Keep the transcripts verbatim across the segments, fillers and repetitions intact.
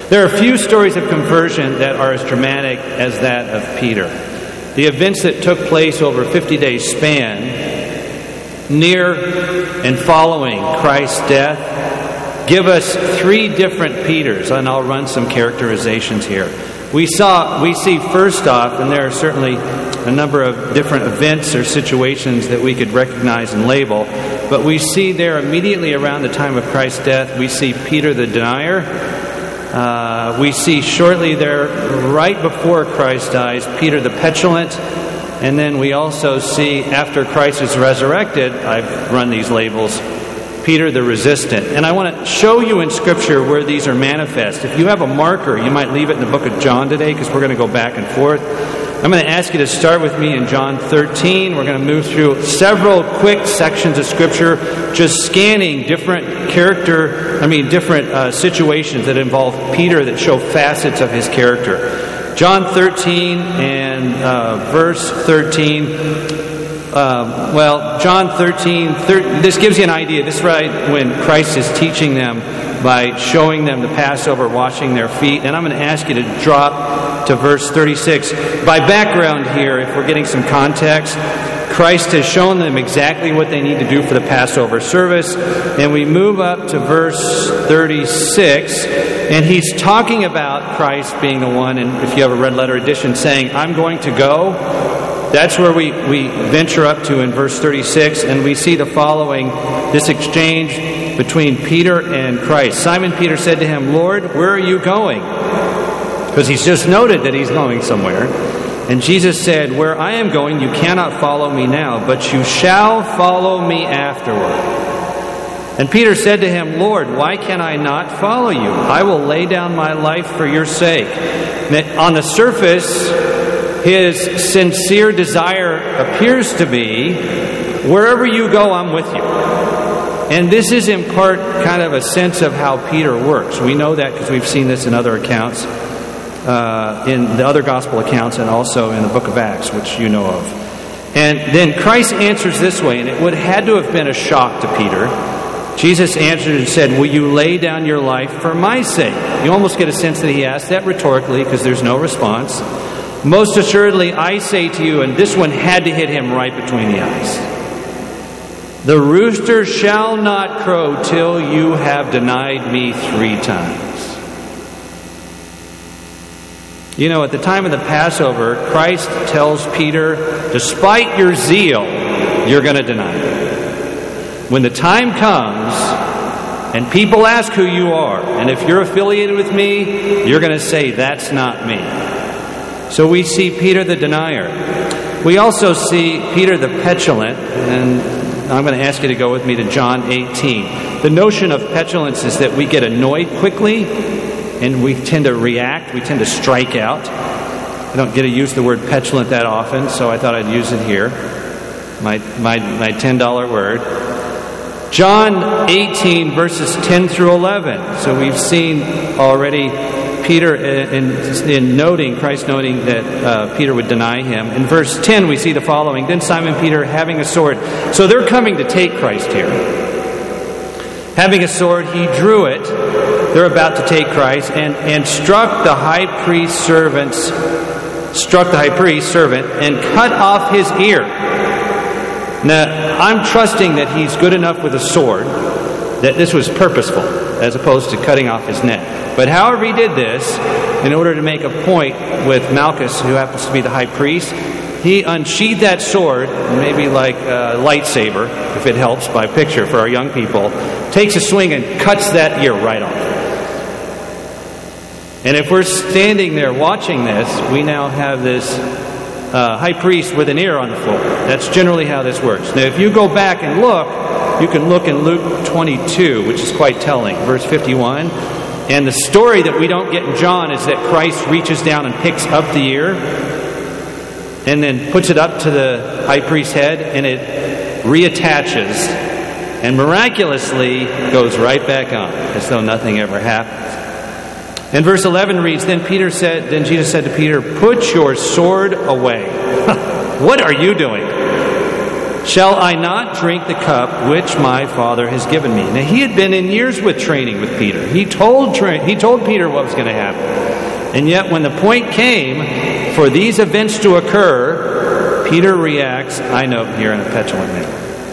There are few stories of conversion that are as dramatic as that of Peter. The events that took place over a fifty-day span, near and following Christ's death, give us three different Peters, and I'll run some characterizations here. We saw, we see first off, and there are certainly a number of different events or situations that we could recognize and label, but we see there immediately around the time of Christ's death, we see Peter the denier. Uh, we see shortly there, right before Christ dies, Peter the petulant. And then we also see, after Christ is resurrected, I've run these labels, Peter the resistant. And I want to show you in Scripture where these are manifest. If you have a marker, you might leave it in the book of John today, because we're going to go back and forth. I'm going to ask you to start with me in John thirteen. We're going to move through several quick sections of Scripture, just scanning different character, I mean different uh, situations that involve Peter that show facets of his character. John thirteen and uh, verse thirteen. Uh, well, John thirteen, thirteen, this gives you an idea. This is right when Christ is teaching them by showing them the Passover, washing their feet. And I'm going to ask you to drop to verse thirty-six. By background here, if we're getting some context, Christ has shown them exactly what they need to do for the Passover service. And we move up to verse thirty-six, and he's talking about Christ being the one, and if you have a red letter edition, saying, I'm going to go. That's where we, we venture up to in verse thirty-six, and we see the following, this exchange between Peter and Christ. Simon Peter said to him, Lord, where are you going? Because he's just noted that he's going somewhere. And Jesus said, where I am going, you cannot follow me now, but you shall follow me afterward. And Peter said to him, Lord, why can I not follow you? I will lay down my life for your sake. And on the surface, his sincere desire appears to be, wherever you go, I'm with you. And this is in part kind of a sense of how Peter works. We know that because we've seen this in other accounts, uh, in the other gospel accounts, and also in the book of Acts, which you know of. And then Christ answers this way, and it would had to have been a shock to Peter. Jesus answered and said, will you lay down your life for my sake? You almost get a sense that he asked that rhetorically because there's no response. Most assuredly, I say to you, and this one had to hit him right between the eyes, the rooster shall not crow till you have denied me three times. You know, at the time of the Passover, Christ tells Peter, despite your zeal, you're going to deny me. When the time comes and people ask who you are, and if you're affiliated with me, you're going to say, that's not me. So we see Peter the denier. We also see Peter the petulant, and I'm going to ask you to go with me to John eighteen. The notion of petulance is that we get annoyed quickly, and we tend to react, we tend to strike out. I don't get to use the word petulant that often, so I thought I'd use it here. My, my, my ten dollar word. John eighteen, verses ten through eleven. So we've seen already Peter, in, in noting, Christ noting that uh, Peter would deny him. In verse ten, we see the following. Then Simon Peter, having a sword. So they're coming to take Christ here. Having a sword, he drew it. They're about to take Christ, and, and struck the high priest's servants, struck the high priest's servant, and cut off his ear. Now, I'm trusting that he's good enough with a sword, that this was purposeful, as opposed to cutting off his neck. But however he did this, in order to make a point with Malchus, who happens to be the high priest, he unsheathed that sword, maybe like a lightsaber, if it helps by picture for our young people, takes a swing and cuts that ear right off. And if we're standing there watching this, we now have this uh, high priest with an ear on the floor. That's generally how this works. Now, if you go back and look, you can look in Luke twenty-two, which is quite telling, verse fifty-one. And the story that we don't get in John is that Christ reaches down and picks up the ear and then puts it up to the high priest's head, and it reattaches and miraculously goes right back on, as though nothing ever happened. And verse eleven reads, Then Peter said, then Jesus said to Peter, put your sword away. What are you doing? Shall I not drink the cup which my Father has given me? Now, he had been in years with training with Peter. He told, he told Peter what was going to happen. And yet, when the point came for these events to occur, Peter reacts, I note here, in a petulant manner.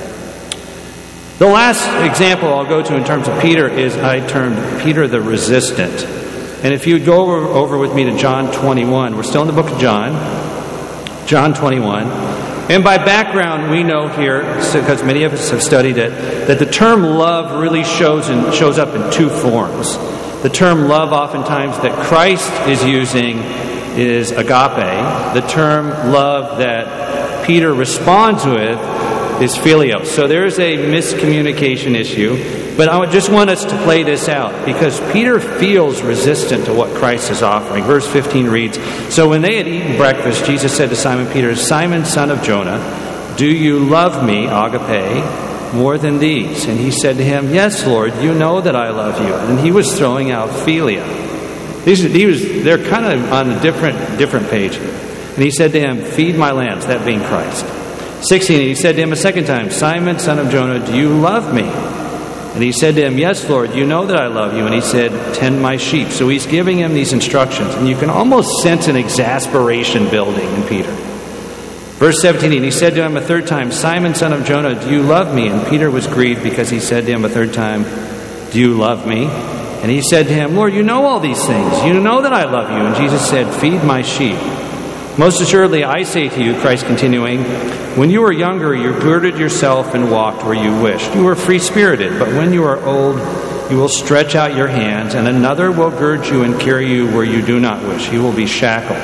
The last example I'll go to in terms of Peter is I termed Peter the resistant. And if you would go over, over with me to John twenty-one, we're still in the book of John, John twenty-one. And by background, we know here, because many of us have studied it, that the term love really shows in, shows up in two forms. The term love, oftentimes, that Christ is using is agape. The term love that Peter responds with is philios. So there is a miscommunication issue. But I just want us to play this out, because Peter feels resistant to what Christ is offering. Verse fifteen reads, So when they had eaten breakfast, Jesus said to Simon Peter, Simon, son of Jonah, do you love me, agape, more than these? And he said to him, Yes, Lord, you know that I love you. And he was throwing out philia. These, he was, they're kind of on a different, different page. And he said to him, Feed my lambs, that being Christ. sixteen, and he said to him a second time, Simon, son of Jonah, do you love me? And he said to him, Yes, Lord, you know that I love you. And he said, Tend my sheep. So he's giving him these instructions. And you can almost sense an exasperation building in Peter. Verse seventeen, and he said to him a third time, Simon, son of Jonah, do you love me? And Peter was grieved because he said to him a third time, Do you love me? And he said to him, Lord, you know all these things. You know that I love you. And Jesus said, Feed my sheep. Most assuredly, I say to you, Christ continuing, when you were younger, you girded yourself and walked where you wished. You were free-spirited, but when you are old, you will stretch out your hands, and another will gird you and carry you where you do not wish. You will be shackled.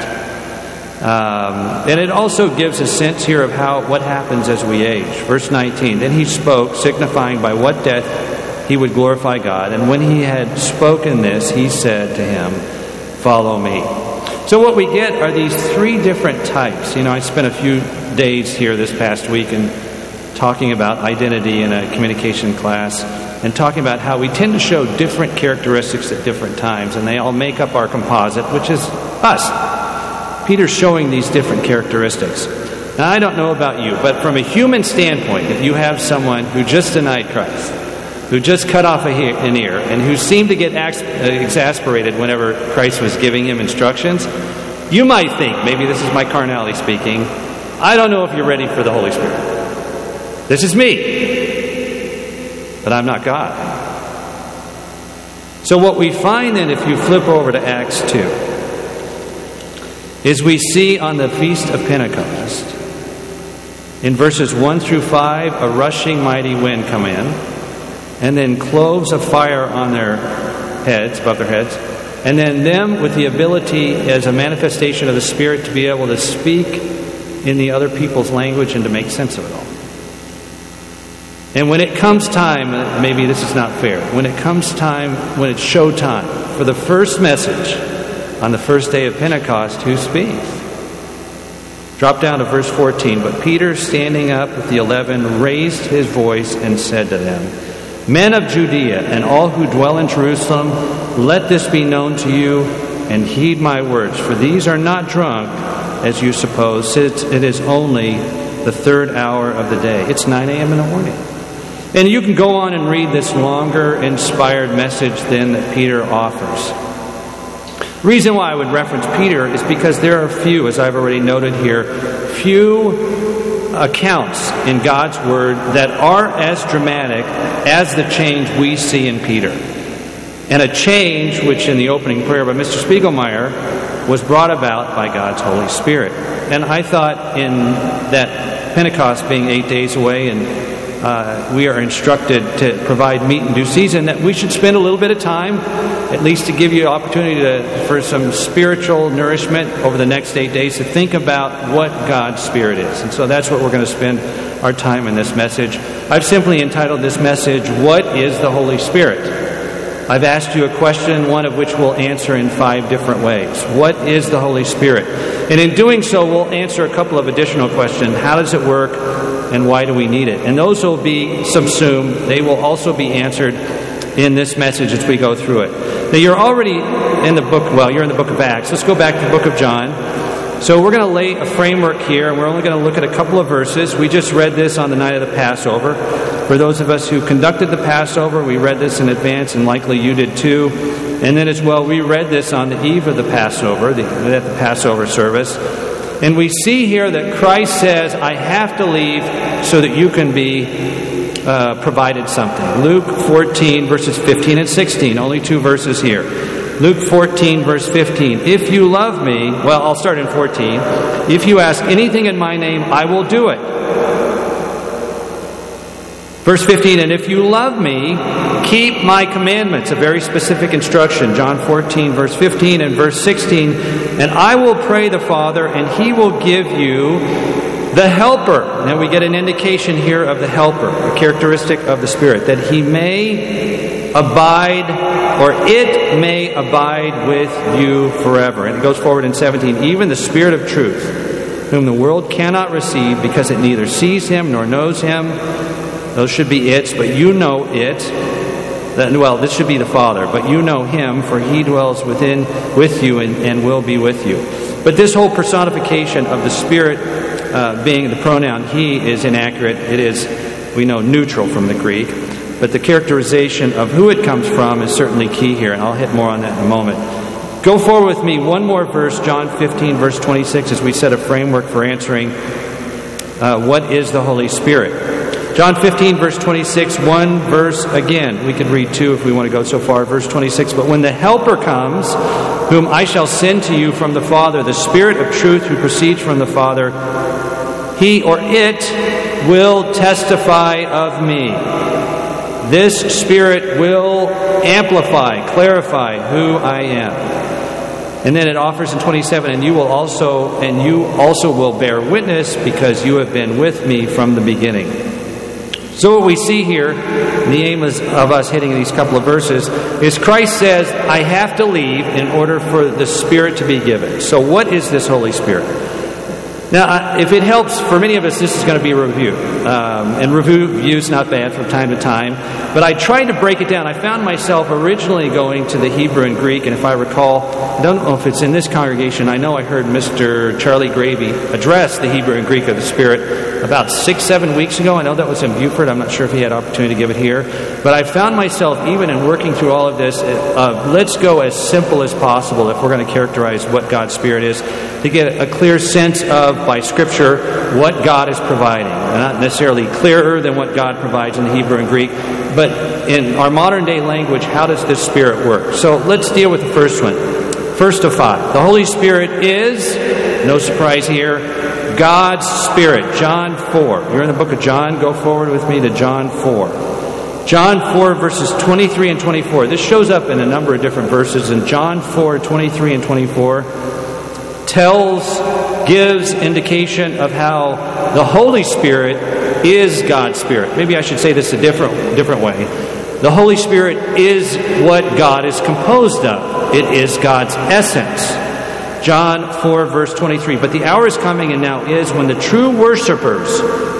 Um, and it also gives a sense here of how what happens as we age. Verse nineteen, Then he spoke, signifying by what death he would glorify God. And when he had spoken this, he said to him, Follow me. So what we get are these three different types. You know, I spent a few days here this past week and talking about identity in a communication class and talking about how we tend to show different characteristics at different times, and they all make up our composite, which is us. Peter's showing these different characteristics. Now, I don't know about you, but from a human standpoint, if you have someone who just denied Christ, who just cut off an ear, and who seemed to get exasperated whenever Christ was giving him instructions, you might think, maybe this is my carnality speaking, I don't know if you're ready for the Holy Spirit. This is me, but I'm not God. So what we find then, if you flip over to Acts two, is we see on the Feast of Pentecost, in verses one through five, a rushing mighty wind come in, and then cloves of fire on their heads, above their heads, and then them with the ability as a manifestation of the Spirit to be able to speak in the other people's language and to make sense of it all. And when it comes time, maybe this is not fair, when it comes time, when it's show time, for the first message on the first day of Pentecost, who speaks? Drop down to verse fourteen. But Peter, standing up with the eleven, raised his voice and said to them, Men of Judea and all who dwell in Jerusalem, let this be known to you, and heed my words. For these are not drunk, as you suppose. It is only the third hour of the day. It's nine a.m. in the morning. And you can go on and read this longer, inspired message then that Peter offers. The reason why I would reference Peter is because there are few, as I've already noted here, few accounts in God's Word that are as dramatic as the change we see in Peter. And a change which in the opening prayer by Mister Spiegelmeier was brought about by God's Holy Spirit. And I thought in that Pentecost being eight days away and uh, we are instructed to provide meat in due season, that we should spend a little bit of time, at least to give you an opportunity to, for some spiritual nourishment over the next eight days, to think about what God's Spirit is. And so that's what we're going to spend our time in this message. I've simply entitled this message, What is the Holy Spirit? I've asked you a question, one of which we'll answer in five different ways. What is the Holy Spirit? And in doing so, we'll answer a couple of additional questions. How does it work, and why do we need it? And those will be subsumed. They will also be answered in this message as we go through it. Now, you're already in the book, well, you're in the book of Acts. Let's go back to the book of John. So we're going to lay a framework here, and we're only going to look at a couple of verses. We just read this on the night of the Passover. For those of us who conducted the Passover, we read this in advance, and likely you did too. And then as well, we read this on the eve of the Passover, the, at the Passover service. And we see here that Christ says, I have to leave so that you can be uh, provided something. Luke fourteen, verses fifteen and sixteen, only two verses here. Luke fourteen, verse fifteen. If you love me, well, I'll start in fourteen. If you ask anything in my name, I will do it. Verse fifteen, and if you love me, keep my commandments. A very specific instruction. John fourteen, verse fifteen and verse sixteen. And I will pray the Father, and he will give you the Helper. Now we get an indication here of the Helper, a characteristic of the Spirit, that he may abide, or it may abide with you forever. And it goes forward in seventeen. Even the Spirit of truth, whom the world cannot receive because it neither sees him nor knows him. Those should be its, but you know it. That, well, this should be the Father, but you know him, for he dwells within with you and, and will be with you. But this whole personification of the Spirit uh, being the pronoun he is inaccurate. It is, we know, neutral from the Greek. But the characterization of who it comes from is certainly key here, and I'll hit more on that in a moment. Go forward with me one more verse, John fifteen, verse twenty-six, as we set a framework for answering uh, what is the Holy Spirit. John fifteen, verse twenty-six, one verse again. We could read two if we want to go so far. Verse twenty-six, but when the Helper comes, whom I shall send to you from the Father, the Spirit of truth who proceeds from the Father, he or it will testify of me. This Spirit will amplify, clarify who I am. And then it offers in twenty-seven, and you will also, and you also will bear witness because you have been with me from the beginning. So what we see here, and the aim is of us hitting these couple of verses, is Christ says, I have to leave in order for the Spirit to be given. So what is this Holy Spirit? Now, if it helps, for many of us, this is going to be a review. Um, and review is not bad from time to time. But I tried to break it down. I found myself originally going to the Hebrew and Greek, and if I recall, I don't know if it's in this congregation, I know I heard Mister Charlie Gravy address the Hebrew and Greek of the Spirit about six, seven weeks ago. I know that was in Beaufort. I'm not sure if he had opportunity to give it here. But I found myself, even in working through all of this, uh, let's go as simple as possible if we're going to characterize what God's Spirit is, to get a clear sense of, by Scripture, what God is providing. Not necessarily clearer than what God provides in the Hebrew and Greek, but in our modern day language, how does this Spirit work? So let's deal with the first one. First of five. The Holy Spirit is, no surprise here, God's Spirit. John four. You're in the book of John. Go forward with me to John four. John four, verses twenty-three and twenty-four. This shows up in a number of different verses. And John four, twenty-three and twenty-four tells, gives indication of how the Holy Spirit is God's Spirit. Maybe I should say this a different, different way. The Holy Spirit is what God is composed of. It is God's essence. John four, verse twenty-three. But the hour is coming and now is when the true worshipers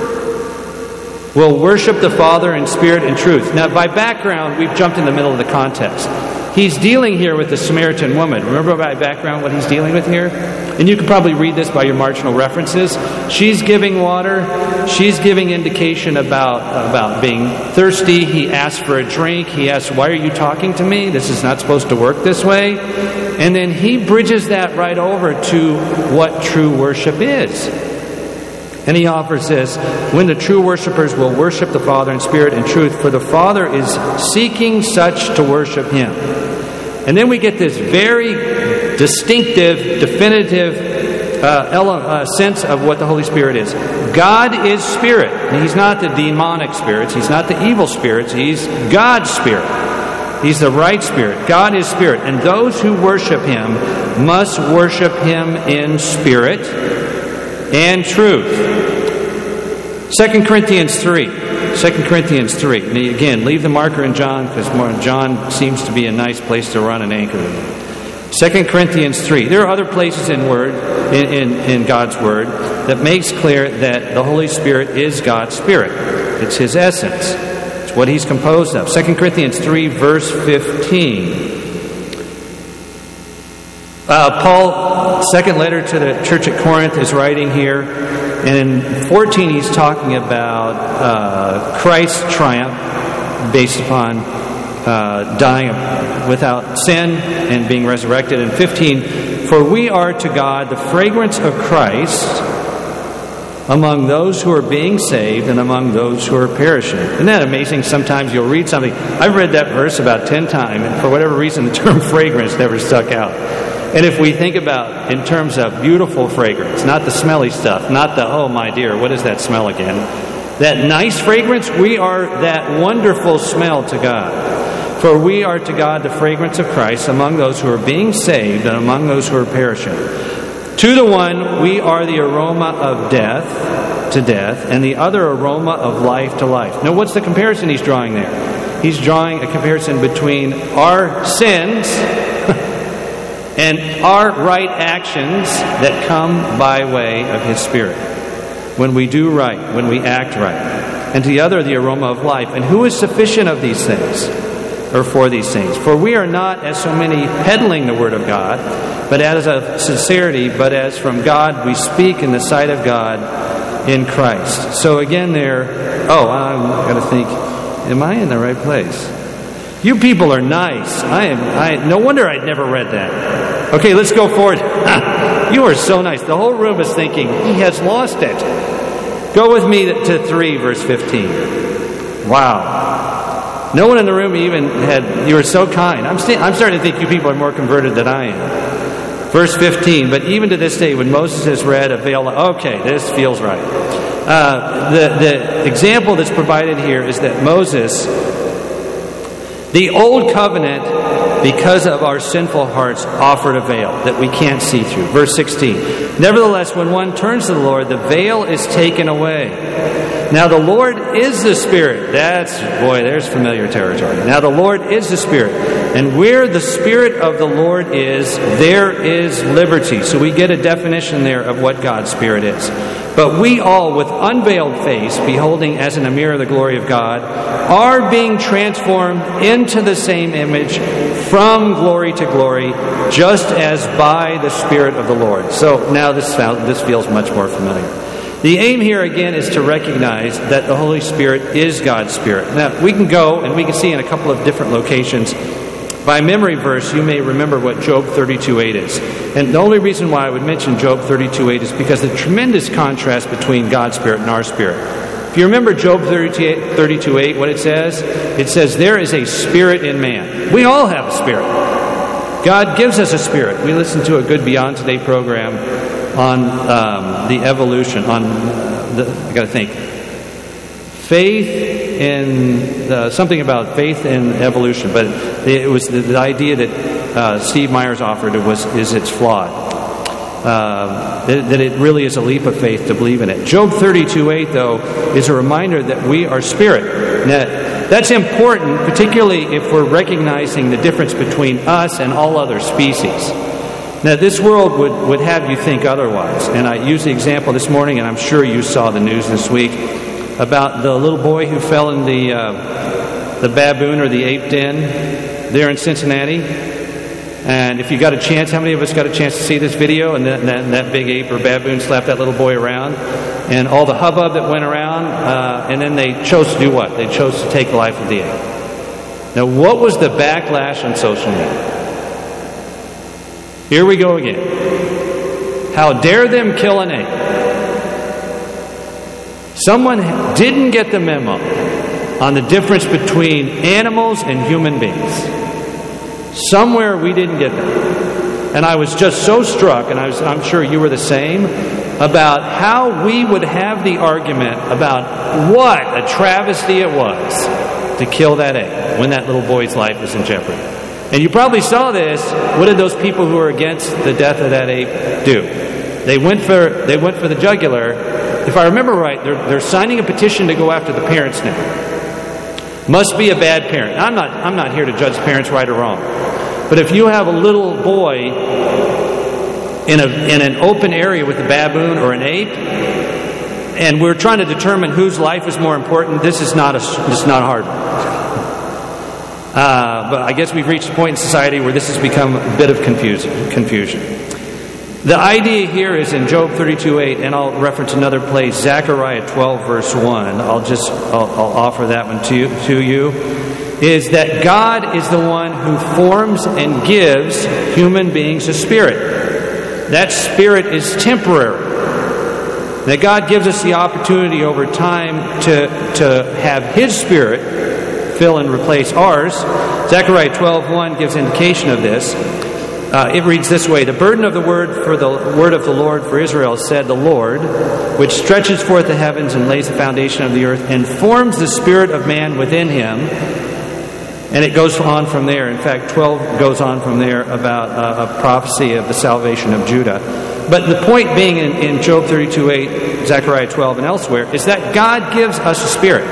will worship the Father in spirit and truth. Now, by background, we've jumped in the middle of the context. He's dealing here with the Samaritan woman. Remember by background what he's dealing with here? And you can probably read this by your marginal references. She's giving water. She's giving indication about, about being thirsty. He asks for a drink. He asks, why are you talking to me? This is not supposed to work this way. And then he bridges that right over to what true worship is. And he offers this, when the true worshipers will worship the Father in spirit and truth, for the Father is seeking such to worship him. And then we get this very distinctive, definitive uh, ele- uh, sense of what the Holy Spirit is. God is spirit. And he's not the demonic spirits. He's not the evil spirits. He's God's spirit. He's the right spirit. God is spirit. And those who worship him must worship him in spirit and truth. Second Corinthians three. Second Corinthians three. And again, leave the marker in John, because John seems to be a nice place to run an anchor. Second Corinthians three. There are other places in word in, in, in God's Word that makes clear that the Holy Spirit is God's Spirit. It's his essence. It's what he's composed of. Second Corinthians three, verse fifteen. Uh, Paul, second letter to the church at Corinth, is writing here, and in fourteen he's talking about uh, Christ's triumph based upon uh, dying without sin and being resurrected. And fifteen, for we are to God the fragrance of Christ among those who are being saved and among those who are perishing. Isn't that amazing? Sometimes you'll read something. I've read that verse about ten times, and for whatever reason the term fragrance never stuck out. And if we think about in terms of beautiful fragrance, not the smelly stuff, not the, oh my dear, what is that smell again? That nice fragrance, we are that wonderful smell to God. For we are to God the fragrance of Christ among those who are being saved and among those who are perishing. To the one, we are the aroma of death to death, and the other aroma of life to life. Now, what's the comparison he's drawing there? He's drawing a comparison between our sins and our right actions that come by way of His Spirit. When we do right, when we act right. And to the other, the aroma of life. And who is sufficient of these things? Or for these things? For we are not as so many peddling the Word of God, but as of sincerity, but as from God we speak in the sight of God in Christ. So again there, oh, I'm going to think, am I in the right place? You people are nice. I am. I no wonder I'd never read that. Okay, let's go forward. You are so nice. The whole room is thinking, he has lost it. Go with me to three, verse fifteen. Wow. No one in the room even had, you were so kind. I'm, st- I'm starting to think you people are more converted than I am. Verse fifteen, but even to this day when Moses has read a veil, okay, this feels right. Uh, the, the example that's provided here is that Moses, the old covenant, because of our sinful hearts, offered a veil that we can't see through. Verse sixteen, nevertheless, when one turns to the Lord, the veil is taken away. Now the Lord is the Spirit. That's, boy, there's familiar territory. Now the Lord is the Spirit. And where the Spirit of the Lord is, there is liberty. So we get a definition there of what God's Spirit is. But we all, with unveiled face, beholding as in a mirror the glory of God, are being transformed into the same image from glory to glory, just as by the Spirit of the Lord. So now this, this feels much more familiar. The aim here again is to recognize that the Holy Spirit is God's Spirit. Now, we can go and we can see in a couple of different locations. By memory verse, you may remember what Job thirty-two eight is. And the only reason why I would mention Job thirty-two eight is because the tremendous contrast between God's Spirit and our spirit. If you remember Job thirty-two eight, what it says? It says, there is a spirit in man. We all have a spirit. God gives us a spirit. We listened to a Good Beyond Today program on um, the evolution, on the, I got to think, faith in the, something about faith in evolution, but it was the, the idea that uh, Steve Myers offered was is it's flawed. Uh, that, that it really is a leap of faith to believe in it. Job thirty-two eight, though, is a reminder that we are spirit. Now, that's important, particularly if we're recognizing the difference between us and all other species. Now, this world would, would have you think otherwise. And I used the example this morning, and I'm sure you saw the news this week, about the little boy who fell in the uh, the baboon or the ape den there in Cincinnati. And if you got a chance, how many of us got a chance to see this video? And that, that, that big ape or baboon slapped that little boy around. And all the hubbub that went around. Uh, and then they chose to do what? They chose to take the life of the ape. Now, what was the backlash on social media? Here we go again. How dare them kill an ape? Someone didn't get the memo on the difference between animals and human beings. Somewhere we didn't get that. And I was just so struck, and I was, I'm sure you were the same, about how we would have the argument about what a travesty it was to kill that ape when that little boy's life was in jeopardy. And you probably saw this. What did those people who were against the death of that ape do? They went for they went for the jugular. If I remember right, they're, they're signing a petition to go after the parents now. Must be a bad parent. I'm not I'm not here to judge parents right or wrong. But if you have a little boy in a in an open area with a baboon or an ape, and we're trying to determine whose life is more important, this is not a this is not hard. Uh, but I guess we've reached a point in society where this has become a bit of confusion. confusion. The idea here is in Job thirty-two eight, and I'll reference another place, Zechariah twelve, verse one. I'll just I'll, I'll offer that one to you, to you, is that God is the one who forms and gives human beings a spirit. That spirit is temporary. That God gives us the opportunity over time to, to have His Spirit fill and replace ours. Zechariah twelve one gives indication of this. Uh, it reads this way: "The burden of the word for the word of the Lord for Israel, said the Lord, which stretches forth the heavens and lays the foundation of the earth and forms the spirit of man within him." And it goes on from there. In fact, twelve goes on from there about uh, a prophecy of the salvation of Judah. But the point being in, in Job thirty-two eight, Zechariah twelve, and elsewhere, is that God gives us a spirit.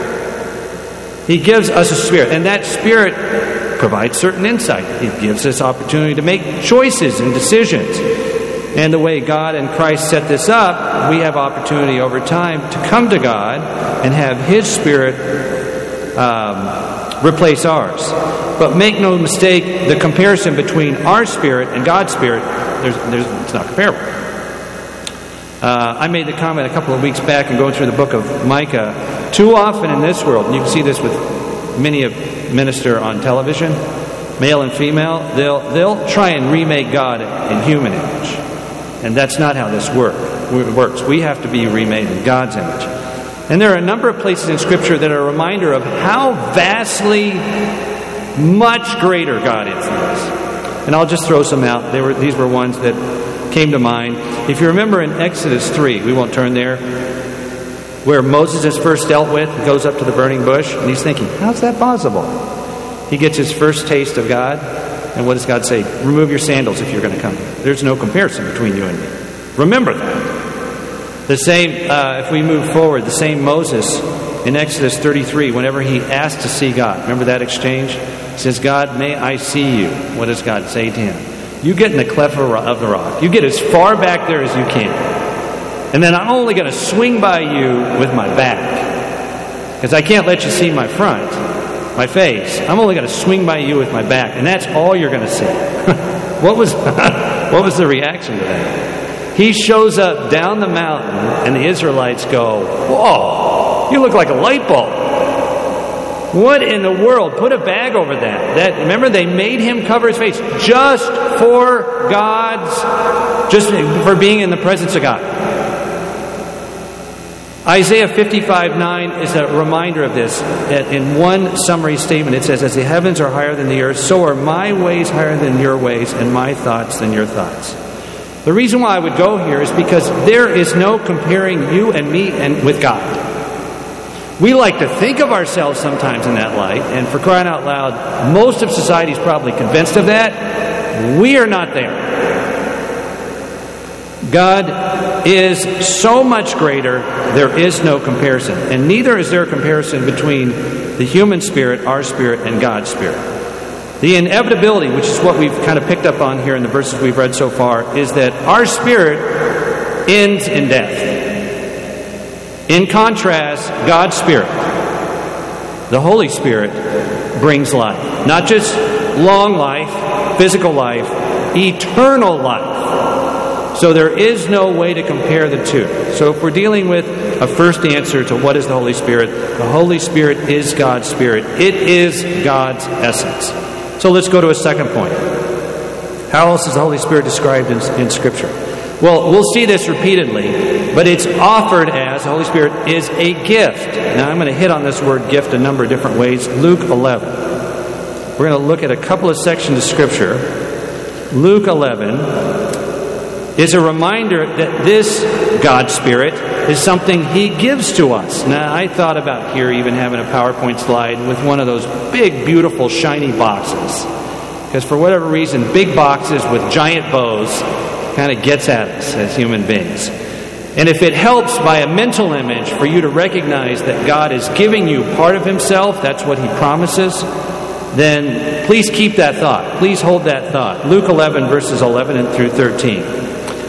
He gives us a spirit. And that spirit provides certain insight. It gives us opportunity to make choices and decisions. And the way God and Christ set this up, we have opportunity over time to come to God and have His Spirit um, replace ours. But make no mistake, the comparison between our spirit and God's Spirit, there's, there's, it's not comparable. Uh, I made the comment a couple of weeks back in going through the book of Micah. Too often in this world, and you can see this with many of minister on television, male and female, they'll they'll try and remake God in human image. And that's not how this work, works. We have to be remade in God's image. And there are a number of places in Scripture that are a reminder of how vastly much greater God is than us. And I'll just throw some out. They were, these were ones that came to mind. If you remember in Exodus three, we won't turn there, where Moses is first dealt with, goes up to the burning bush, and he's thinking, how's that possible? He gets his first taste of God, and what does God say? Remove your sandals if you're going to come here. There's no comparison between you and me. Remember that. The same, uh, if we move forward, the same Moses in Exodus thirty-three, whenever he asked to see God, remember that exchange? He says, God, may I see you. What does God say to him? You get in the cleft of the rock. You get as far back there as you can. And then I'm only going to swing by you with my back. Because I can't let you see my front, my face. I'm only going to swing by you with my back. And that's all you're going to see. What was what was the reaction to that? He shows up down the mountain and the Israelites go, whoa, you look like a light bulb. What in the world? Put a bag over that. That remember, they made him cover his face just for God's, just for being in the presence of God. Isaiah fifty-five nine is a reminder of this. In one summary statement, it says, as the heavens are higher than the earth, so are my ways higher than your ways, and my thoughts than your thoughts. The reason why I would go here is because there is no comparing you and me and with God. We like to think of ourselves sometimes in that light, and for crying out loud, most of society is probably convinced of that. We are not there. God is so much greater, there is no comparison. And neither is there a comparison between the human spirit, our spirit, and God's Spirit. The inevitability, which is what we've kind of picked up on here in the verses we've read so far, is that our spirit ends in death. In contrast, God's Spirit, the Holy Spirit, brings life. Not just long life, physical life, eternal life. So there is no way to compare the two. So if we're dealing with a first answer to what is the Holy Spirit, the Holy Spirit is God's Spirit. It is God's essence. So let's go to a second point. How else is the Holy Spirit described in, in Scripture? Well, we'll see this repeatedly, but it's offered as, the Holy Spirit is a gift. Now I'm going to hit on this word gift a number of different ways. Luke eleven. We're going to look at a couple of sections of Scripture. Luke eleven is a reminder that this God's Spirit is something He gives to us. Now, I thought about here even having a PowerPoint slide with one of those big, beautiful, shiny boxes. Because for whatever reason, big boxes with giant bows kind of gets at us as human beings. And if it helps by a mental image for you to recognize that God is giving you part of Himself, that's what He promises, then please keep that thought. Please hold that thought. Luke eleven, verses eleven through thirteen.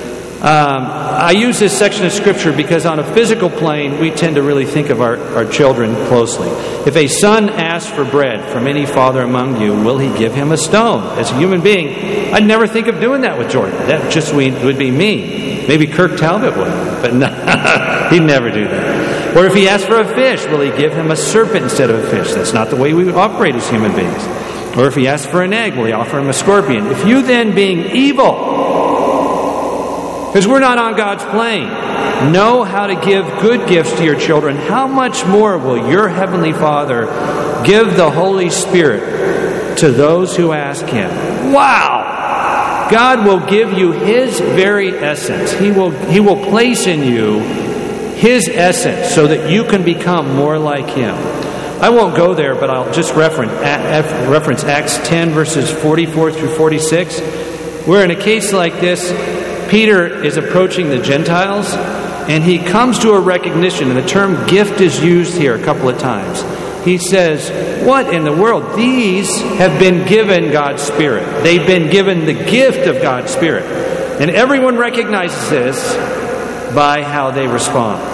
Um, I use this section of Scripture because on a physical plane, we tend to really think of our, our children closely. If a son asks for bread from any father among you, will he give him a stone? As a human being, I'd never think of doing that with Jordan. That just would be mean. Maybe Kirk Talbot would, but no, he'd never do that. Or if he asks for a fish, will he give him a serpent instead of a fish? That's not the way we operate as human beings. Or if he asks for an egg, will he offer him a scorpion? If you then, being evil, because we're not on God's plane, know how to give good gifts to your children, how much more will your Heavenly Father give the Holy Spirit to those who ask Him? Wow! God will give you His very essence. He will, He will place in you His essence so that you can become more like Him. I won't go there, but I'll just reference, reference Acts ten, verses forty-four through forty-six, where in a case like this, Peter is approaching the Gentiles, and he comes to a recognition, and the term gift is used here a couple of times. He says, what in the world? These have been given God's Spirit. They've been given the gift of God's Spirit. And everyone recognizes this by how they respond.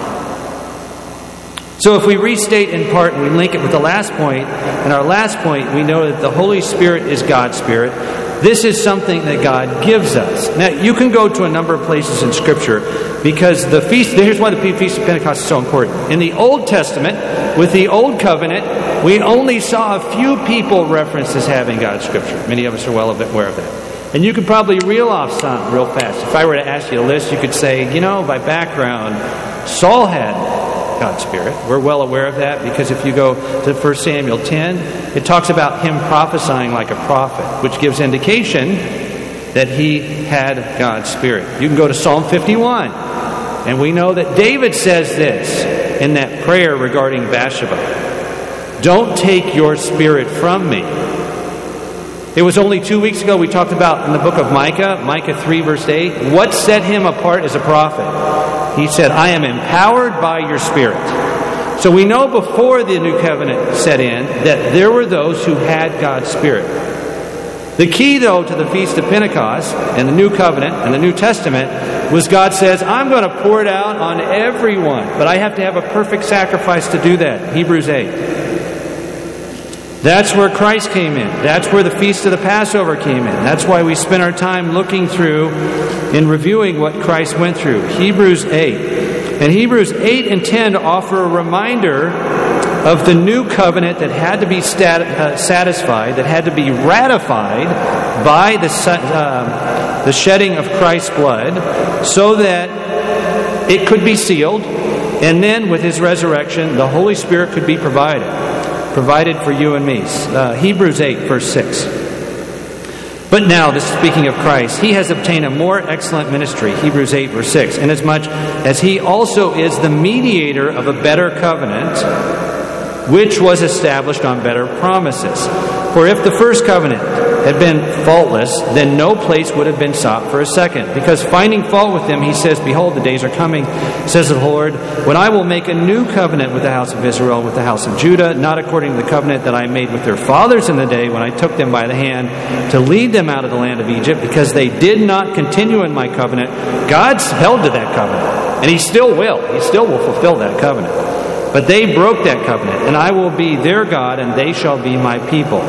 So if we restate in part and we link it with the last point, and our last point, we know that the Holy Spirit is God's Spirit. This is something that God gives us. Now, you can go to a number of places in Scripture because the feast, here's why the Feast of Pentecost is so important. In the Old Testament, with the Old Covenant, we only saw a few people referenced as having God's Scripture. Many of us are well aware of that. And you could probably reel off some real fast. If I were to ask you a list, you could say, you know, by background, Saul had God's Spirit. We're well aware of that because if you go to First Samuel ten, it talks about him prophesying like a prophet, which gives indication that he had God's Spirit. You can go to Psalm fifty-one, and we know that David says this in that prayer regarding Bathsheba. Don't take your Spirit from me. It was only two weeks ago we talked about in the book of Micah, Micah three, verse eight, what set him apart as a prophet? He said, I am empowered by your Spirit. So we know before the New Covenant set in that there were those who had God's Spirit. The key, though, to the Feast of Pentecost and the New Covenant and the New Testament was God says, I'm going to pour it out on everyone, but I have to have a perfect sacrifice to do that. Hebrews eight. That's where Christ came in. That's where the Feast of the Passover came in. That's why we spend our time looking through and reviewing what Christ went through. Hebrews eight. And Hebrews eight and ten offer a reminder of the new covenant that had to be stat- uh, satisfied, that had to be ratified by the, uh, the shedding of Christ's blood so that it could be sealed. And then with His resurrection, the Holy Spirit could be provided. Provided for you and me. Uh, Hebrews eight, verse six. But now, this is speaking of Christ, He has obtained a more excellent ministry, Hebrews eight, verse six, inasmuch as He also is the mediator of a better covenant, which was established on better promises. For if the first covenant had been faultless, then no place would have been sought for a second. Because finding fault with them, He says, behold, the days are coming, says the Lord, when I will make a new covenant with the house of Israel, with the house of Judah, not according to the covenant that I made with their fathers in the day when I took them by the hand to lead them out of the land of Egypt, because they did not continue in my covenant. God's held to that covenant, and He still will. He still will fulfill that covenant. But they broke that covenant, and I will be their God, and they shall be my people.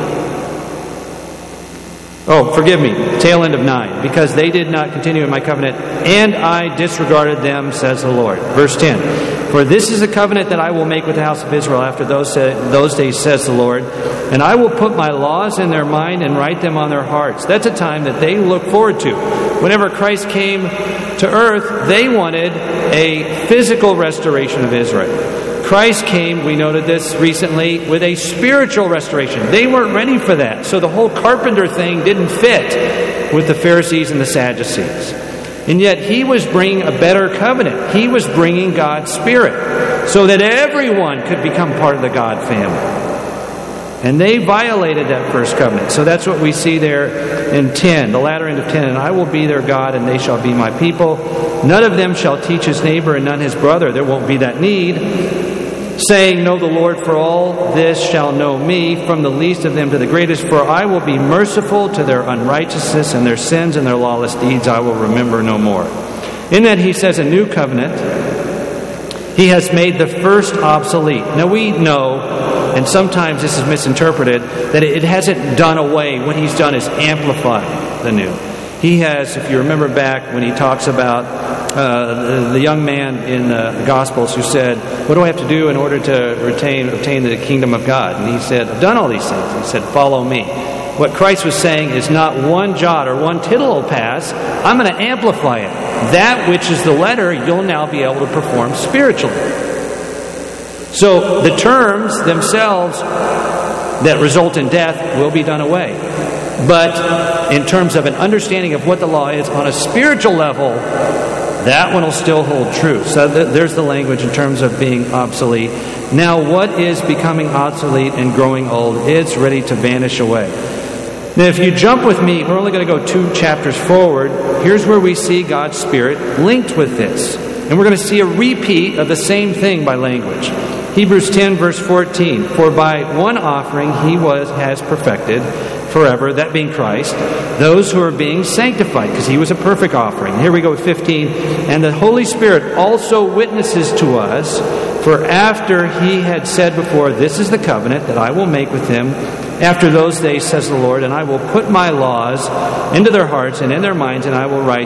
Oh, forgive me, tail end of nine. Because they did not continue in my covenant, and I disregarded them, says the Lord. Verse ten. For this is a covenant that I will make with the house of Israel after those, those days, says the Lord. And I will put my laws in their mind and write them on their hearts. That's a time that they look forward to. Whenever Christ came to earth, they wanted a physical restoration of Israel. Christ came, we noted this recently, with a spiritual restoration. They weren't ready for that. So the whole carpenter thing didn't fit with the Pharisees and the Sadducees. And yet He was bringing a better covenant. He was bringing God's Spirit so that everyone could become part of the God family. And they violated that first covenant. So that's what we see there in ten, the latter end of ten. And I will be their God, and they shall be my people. None of them shall teach his neighbor and none his brother. There won't be that need. Saying, know the Lord, for all this shall know me, from the least of them to the greatest. For I will be merciful to their unrighteousness, and their sins and their lawless deeds I will remember no more. In that he says a new covenant, he has made the first obsolete. Now we know, and sometimes this is misinterpreted, that it hasn't done away. What he's done is amplify the new. He has, if you remember back when he talks about uh, the, the young man in the Gospels who said, what do I have to do in order to retain, obtain the kingdom of God? And he said, I've done all these things. He said, follow me. What Christ was saying is not one jot or one tittle will pass. I'm going to amplify it. That which is the letter, you'll now be able to perform spiritually. So the terms themselves that result in death will be done away. But in terms of an understanding of what the law is on a spiritual level, that one will still hold true. So th- there's the language in terms of being obsolete. Now, what is becoming obsolete and growing old? It's ready to vanish away. Now, if you jump with me, we're only going to go two chapters forward. Here's where we see God's Spirit linked with this. And we're going to see a repeat of the same thing by language. Hebrews ten, verse fourteen. For by one offering he was has perfected forever, that being Christ, those who are being sanctified, because he was a perfect offering. Here we go with fifteen. And the Holy Spirit also witnesses to us, for after he had said before, this is the covenant that I will make with him after those days, says the Lord, and I will put my laws into their hearts and in their minds, and I will write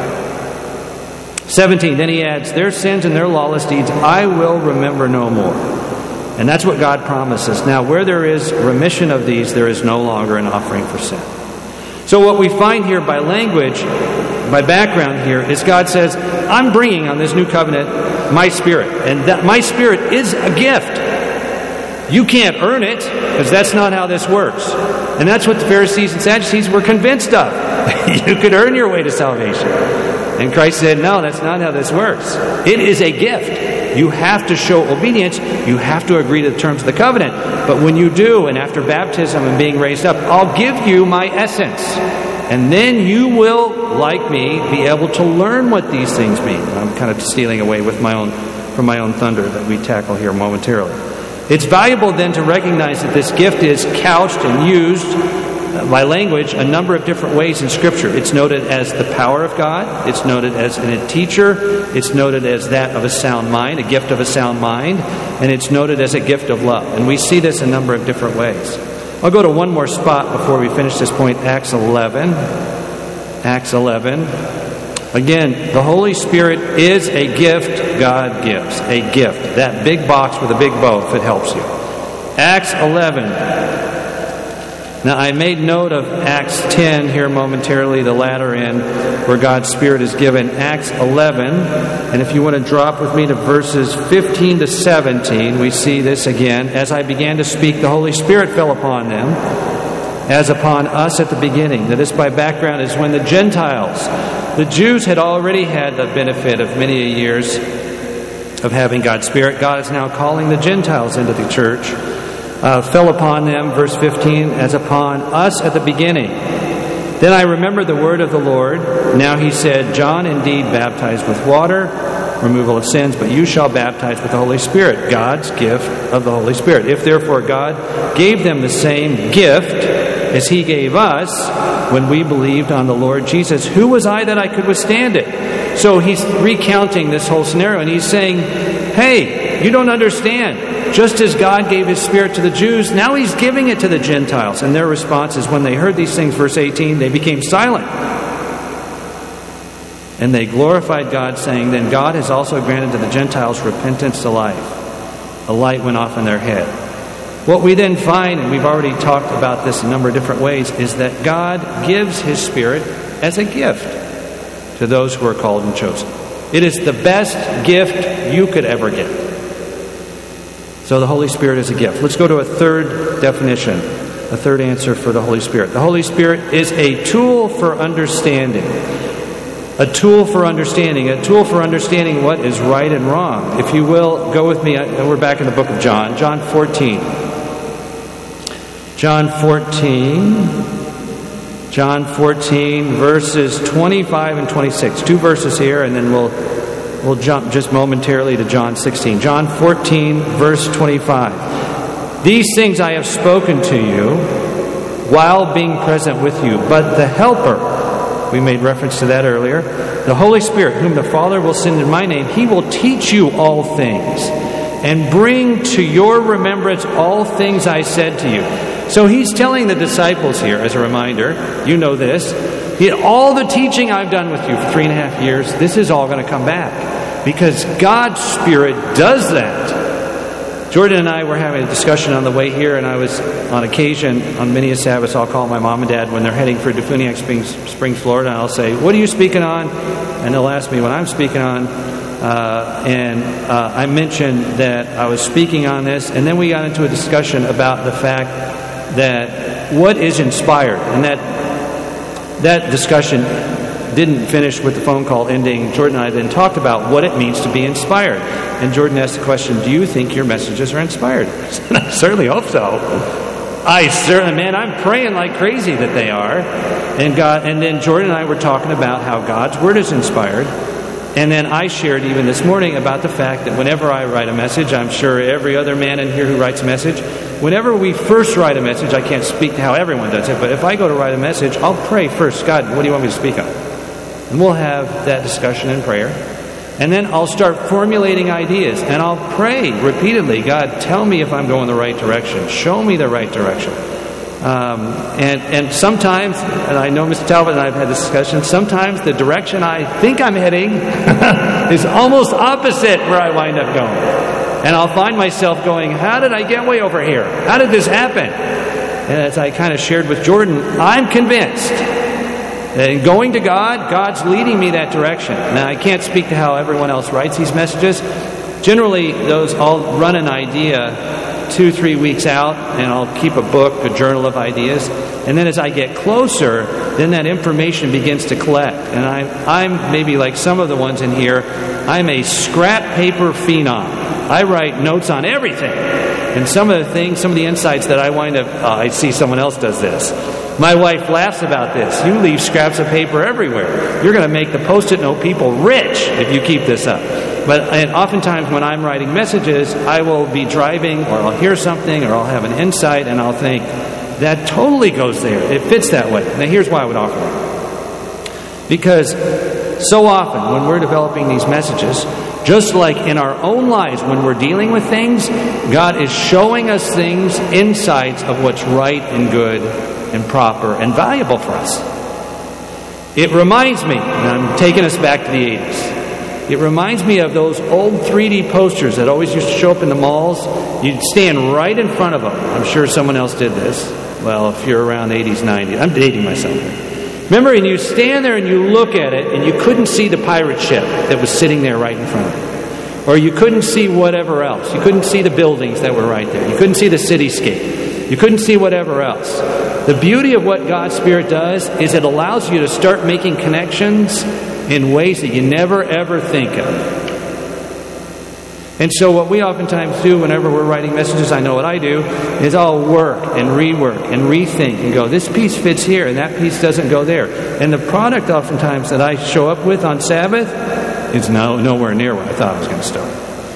them. seventeen, then he adds, their sins and their lawless deeds I will remember no more. And that's what God promises. Now, where there is remission of these, there is no longer an offering for sin. So what we find here by language, by background here, is God says, I'm bringing on this new covenant my Spirit. And that my Spirit is a gift. You can't earn it, because that's not how this works. And that's what the Pharisees and Sadducees were convinced of. You could earn your way to salvation. And Christ said, no, that's not how this works. It is a gift. You have to show obedience. You have to agree to the terms of the covenant. But when you do, and after baptism and being raised up, I'll give you my essence. And then you will, like me, be able to learn what these things mean. And I'm kind of stealing away with my own, from my own thunder that we tackle here momentarily. It's valuable then to recognize that this gift is couched and used by language a number of different ways in Scripture. It's noted as the power of God. It's noted as a teacher. It's noted as that of a sound mind, a gift of a sound mind. And it's noted as a gift of love. And we see this a number of different ways. I'll go to one more spot before we finish this point, Acts eleven. Acts eleven. Again, the Holy Spirit is a gift God gives. A gift. That big box with a big bow, if it helps you. Acts eleven. Now, I made note of Acts ten here momentarily, the latter end, where God's Spirit is given. Acts eleven. And if you want to drop with me to verses fifteen to seventeen, we see this again. As I began to speak, the Holy Spirit fell upon them, as upon us at the beginning. Now, this by background is when the Gentiles, the Jews had already had the benefit of many years of having God's Spirit. God is now calling the Gentiles into the church. Uh, fell upon them, verse fifteen, as upon us at the beginning. Then I remembered the word of the Lord. Now he said, John indeed baptized with water, removal of sins, but you shall baptize with the Holy Spirit, God's gift of the Holy Spirit. If therefore God gave them the same gift as he gave us when we believed on the Lord Jesus, who was I that I could withstand it? So he's recounting this whole scenario, and he's saying, hey, you don't understand. Just as God gave his Spirit to the Jews, now he's giving it to the Gentiles. And their response is, when they heard these things, verse eighteen, they became silent. And they glorified God, saying, then God has also granted to the Gentiles repentance to life. A light went off in their head. What we then find, and we've already talked about this a number of different ways, is that God gives his Spirit as a gift to those who are called and chosen. It is the best gift you could ever get. So the Holy Spirit is a gift. Let's go to a third definition, a third answer for the Holy Spirit. The Holy Spirit is a tool for understanding. A tool for understanding. A tool for understanding what is right and wrong. If you will, go with me. We're back in the book of John. John fourteen. John fourteen. John fourteen, verses twenty-five and twenty-six. Two verses here, and then we'll we'll jump just momentarily to John sixteen. John fourteen, verse twenty-five. These things I have spoken to you while being present with you, but the Helper, We made reference to that earlier. The Holy Spirit, whom the Father will send in my name, He will teach you all things and bring to your remembrance all things I said to you. So He's telling the disciples here, as a reminder, you know this, all the teaching I've done with you for three and a half years, this is all going to come back. Because God's Spirit does that. Jordan and I were having a discussion on the way here, and I was, on occasion, on many a Sabbath, I'll call my mom and dad when they're heading for Defuniak Springs, Springs, Florida, and I'll say, what are you speaking on? And they'll ask me what I'm speaking on. Uh, and uh, I mentioned that I was speaking on this, and then we got into a discussion about the fact that what is inspired, and that that discussion didn't finish with the phone call ending. Jordan and I then talked about what it means to be inspired. And Jordan asked the question, do you think your messages are inspired? I certainly hope so. I certainly, man, I'm praying like crazy that they are. And God, and then Jordan and I were talking about how God's Word is inspired. And then I shared even this morning about the fact that whenever I write a message, I'm sure every other man in here who writes a message, whenever we first write a message, I can't speak to how everyone does it, but if I go to write a message, I'll pray first, God, what do you want me to speak on? And we'll have that discussion in prayer. And then I'll start formulating ideas, and I'll pray repeatedly, God, tell me if I'm going the right direction. Show me the right direction. Um, and, and sometimes, and I know Mister Talbot and I have had this discussion, sometimes the direction I think I'm heading is almost opposite where I wind up going. And I'll find myself going, how did I get way over here? How did this happen? And as I kind of shared with Jordan, I'm convinced that in going to God, God's leading me that direction. Now, I can't speak to how everyone else writes these messages. Generally, those I'll run an idea two, three weeks out, and I'll keep a book, a journal of ideas. And then as I get closer, then that information begins to collect. And I'm, I'm maybe like some of the ones in here, I'm a scrap paper phenom. I write notes on everything. And some of the things, some of the insights that I wind up, uh, I see someone else does this. My wife laughs about this. You leave scraps of paper everywhere. You're going to make the Post-it note people rich if you keep this up. But and oftentimes when I'm writing messages, I will be driving, or I'll hear something, or I'll have an insight, and I'll think, that totally goes there. It fits that way. Now here's why I would offer that. Because so often when we're developing these messages, just like in our own lives when we're dealing with things, God is showing us things, insights of what's right and good and proper and valuable for us. It reminds me, and I'm taking us back to the eighties, it reminds me of those old three D posters that always used to show up in the malls. You'd stand right in front of them. I'm sure someone else did this. Well, if you're around eighties, nineties, I'm dating myself here. Remember, and you stand there and you look at it, and you couldn't see the pirate ship that was sitting there right in front of you. Or you couldn't see whatever else. You couldn't see the buildings that were right there. You couldn't see the cityscape. You couldn't see whatever else. The beauty of what God's Spirit does is it allows you to start making connections in ways that you never, ever think of. And so what we oftentimes do whenever we're writing messages, I know what I do, is I'll work and rework and rethink and go, this piece fits here and that piece doesn't go there. And the product oftentimes that I show up with on Sabbath is no, nowhere near where I thought I was going to start.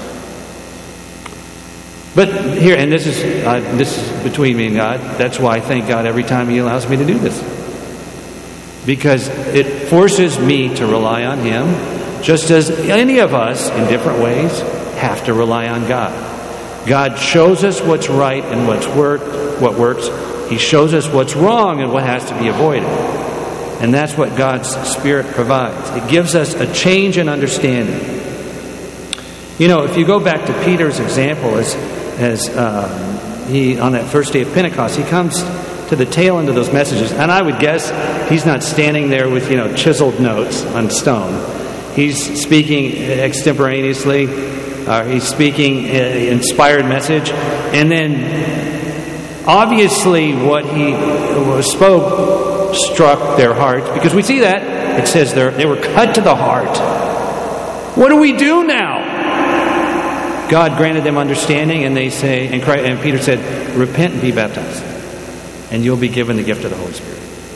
But here, and this is uh, this is between me and God, that's why I thank God every time He allows me to do this. Because it forces me to rely on Him, just as any of us, in different ways, have to rely on God. God shows us what's right and what's worked, what works. He shows us what's wrong and what has to be avoided. And that's what God's Spirit provides. It gives us a change in understanding. You know, if you go back to Peter's example, as as um, he on that first day of Pentecost, he comes to the tail end of those messages, and I would guess he's not standing there with, you know, chiseled notes on stone. He's speaking extemporaneously. Uh, he's speaking an inspired message, and then obviously what he spoke struck their hearts, because we see that it says they were cut to the heart. What do we do now? God granted them understanding, and they say, and, Christ, and Peter said, repent and be baptized, and you'll be given the gift of the Holy Spirit.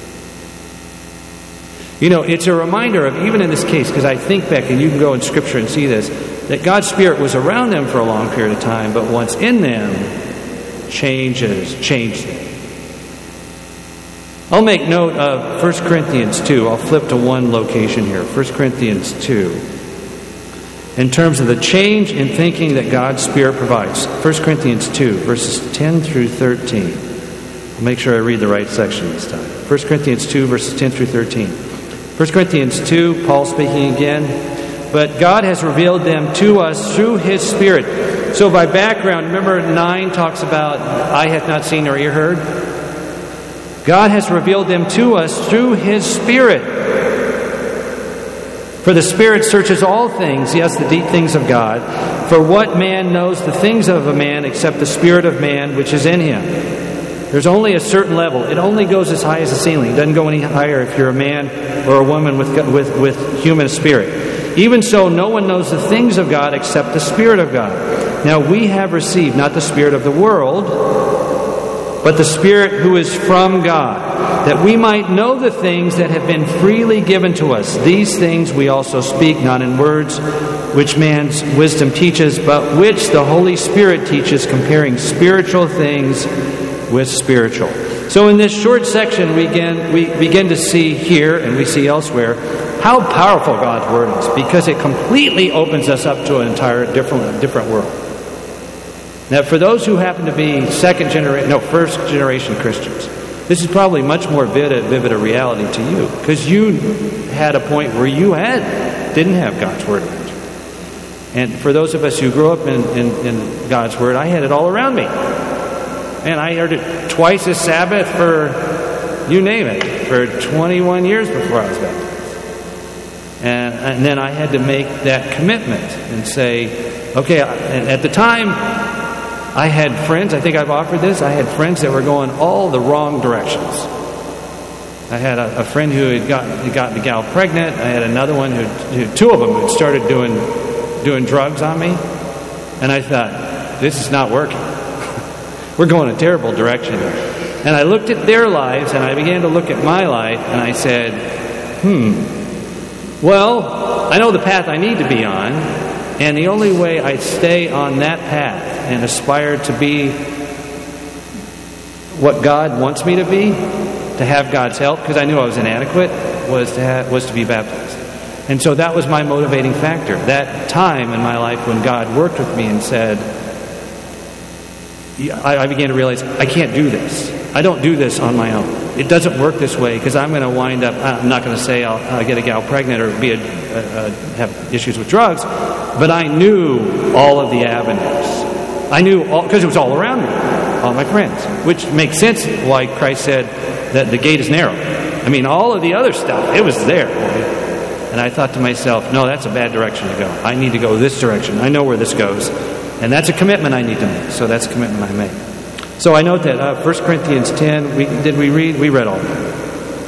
You know, it's a reminder of, even in this case, because I think back, and you can go in Scripture and see this, that God's Spirit was around them for a long period of time, but once in them, changes, changed them. I'll make note of First Corinthians two. I'll flip to one location here. First Corinthians two. In terms of the change in thinking that God's Spirit provides. First Corinthians two, verses ten through thirteen. I'll make sure I read the right section this time. First Corinthians two, verses ten through thirteen. First Corinthians two, Paul speaking again. But God has revealed them to us through His Spirit. So by background, remember nine talks about eye hath not seen nor ear heard. God has revealed them to us through His Spirit. For the Spirit searches all things, yes, the deep things of God. For what man knows the things of a man except the Spirit of man which is in him? There's only a certain level. It only goes as high as the ceiling. It doesn't go any higher if you're a man or a woman with, with, with human spirit. Even so, no one knows the things of God except the Spirit of God. Now we have received not the spirit of the world, but the Spirit who is from God, that we might know the things that have been freely given to us. These things we also speak, not in words which man's wisdom teaches, but which the Holy Spirit teaches, comparing spiritual things with spiritual. So in this short section, we begin, we begin to see here, and we see elsewhere, how powerful God's Word is, because it completely opens us up to an entire different, different world. Now, for those who happen to be second generation, no, first generation Christians, this is probably much more vivid, vivid a reality to you, because you had a point where you had didn't have God's Word around you. And for those of us who grew up in, in, in God's Word, I had it all around me. And I heard it twice a Sabbath for, you name it, for twenty-one years before I was baptized. And, and then I had to make that commitment and say, okay, at the time, I had friends, I think I've offered this, I had friends that were going all the wrong directions. I had a, a friend who had gotten, gotten a gal pregnant. I had another one who, who two of them who started doing, doing drugs on me. And I thought, this is not working. We're going a terrible direction here. And I looked at their lives and I began to look at my life and I said, hmm, well, I know the path I need to be on. And the only way I stay on that path and aspire to be what God wants me to be, to have God's help, because I knew I was inadequate, was to have, was to be baptized. And so that was my motivating factor. That time in my life when God worked with me and said, I, I began to realize I can't do this. I don't do this on my own. It doesn't work this way because I'm going to wind up, I'm not going to say I'll, I'll get a gal pregnant or be a, a, a, have issues with drugs, but I knew all of the avenues. I knew, because it was all around me, all my friends, which makes sense why Christ said that the gate is narrow. I mean, all of the other stuff, it was there. And I thought to myself, no, that's a bad direction to go. I need to go this direction. I know where this goes. And that's a commitment I need to make. So that's a commitment I make. So I note that uh, First Corinthians ten, we, did we read? We read all of that.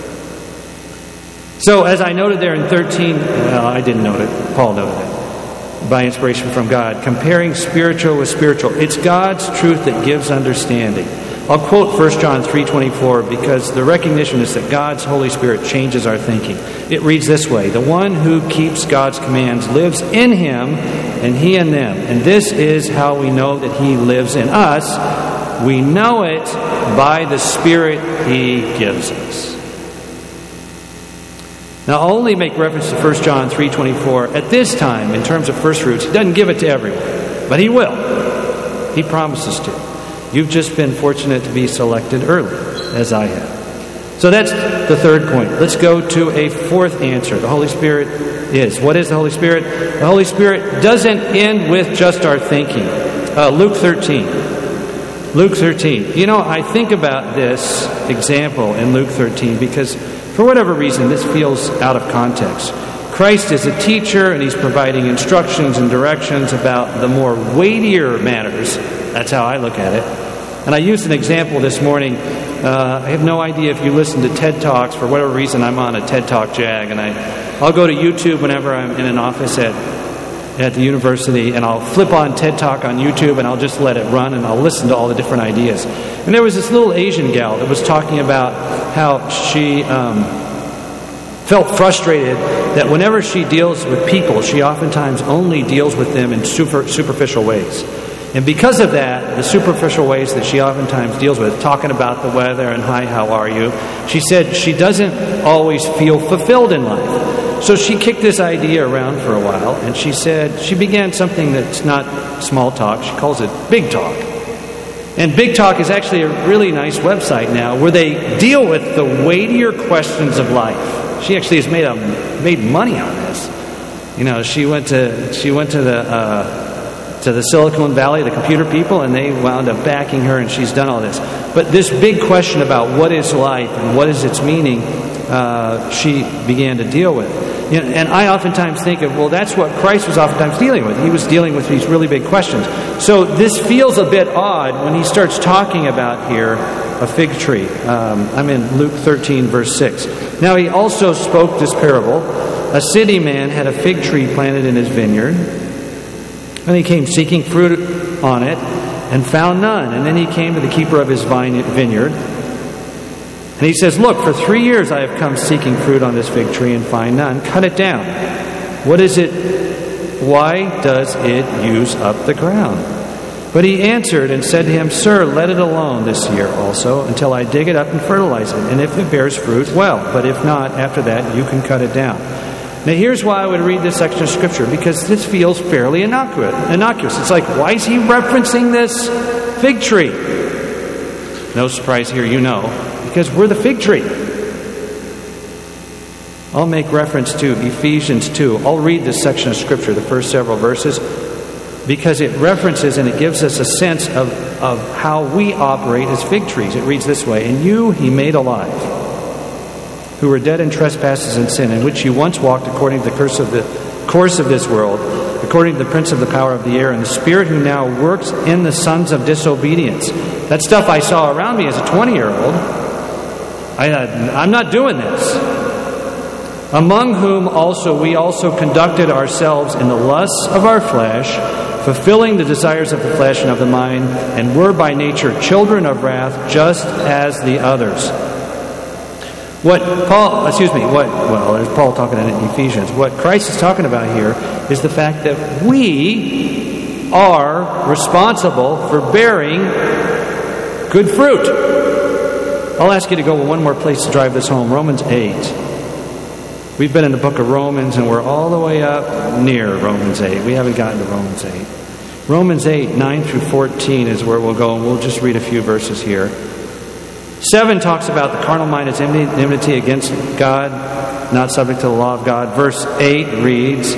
So as I noted there in thirteen, well, I didn't note it. Paul noted it. By inspiration from God. Comparing spiritual with spiritual. It's God's truth that gives understanding. I'll quote First John three twenty-four because the recognition is that God's Holy Spirit changes our thinking. It reads this way: the one who keeps God's commands lives in him and he in them. And this is how we know that he lives in us. We know it by the Spirit he gives us. Now, I'll only make reference to First John three twenty-four at this time in terms of first fruits. He doesn't give it to everyone, but he will. He promises to. You've just been fortunate to be selected early, as I have. So that's the third point. Let's go to a fourth answer. The Holy Spirit is. What is the Holy Spirit? The Holy Spirit doesn't end with just our thinking. Uh, Luke thirteen. Luke thirteen. You know, I think about this example in Luke thirteen because for whatever reason, this feels out of context. Christ is a teacher and he's providing instructions and directions about the more weightier matters. That's how I look at it. And I used an example this morning. Uh, I have no idea if you listen to TED Talks. For whatever reason, I'm on a TED Talk jag. And I, I'll go to YouTube whenever I'm in an office at at the university, and I'll flip on TED Talk on YouTube, and I'll just let it run, and I'll listen to all the different ideas. And there was this little Asian gal that was talking about how she um, felt frustrated that whenever she deals with people, she oftentimes only deals with them in super, superficial ways. And because of that, the superficial ways that she oftentimes deals with, talking about the weather and hi, how are you, she said she doesn't always feel fulfilled in life. So she kicked this idea around for a while, and she said she began something that's not small talk. She calls it Big Talk. And Big Talk is actually a really nice website now where they deal with the weightier questions of life. She actually has made a, made money on this. You know, she went to she went to the uh, to the Silicon Valley, the computer people, and they wound up backing her, and she's done all this. But this big question about what is life and what is its meaning, uh, she began to deal with. You know, and I oftentimes think of, well, that's what Christ was oftentimes dealing with. He was dealing with these really big questions. So this feels a bit odd when he starts talking about here a fig tree. Um, I'm in Luke thirteen, verse six. Now he also spoke this parable. A city man had a fig tree planted in his vineyard, and he came seeking fruit on it and found none. And then he came to the keeper of his vine, vineyard. And he says, look, for three years I have come seeking fruit on this fig tree and find none. Cut it down. What is it? Why does it use up the ground? But he answered and said to him, Sir, let it alone this year also until I dig it up and fertilize it. And if it bears fruit, well. But if not, after that you can cut it down. Now here's why I would read this section of Scripture, because this feels fairly innocuous. innocuous. It's like, why is he referencing this fig tree? No surprise here, you know, because we're the fig tree. I'll make reference to Ephesians two. I'll read this section of Scripture, the first several verses, because it references and it gives us a sense of, of how we operate as fig trees. It reads this way, And you he made alive, who were dead in trespasses and sin, in which you once walked according to the curse of the course of this world, according to the prince of the power of the air, and the spirit who now works in the sons of disobedience. That stuff I saw around me as a twenty-year-old. I, I'm not doing this. Among whom also we also conducted ourselves in the lusts of our flesh, fulfilling the desires of the flesh and of the mind, and were by nature children of wrath, just as the others. What Paul, excuse me, what, well, there's Paul talking in Ephesians. What Christ is talking about here is the fact that we are responsible for bearing good fruit. I'll ask you to go one more place to drive this home, Romans eight. We've been in the book of Romans, and we're all the way up near Romans eight. We haven't gotten to Romans eight. Romans eight, nine through fourteen is where we'll go, and we'll just read a few verses here. Seven talks about the carnal mind is enmity against God, not subject to the law of God. Verse eight reads,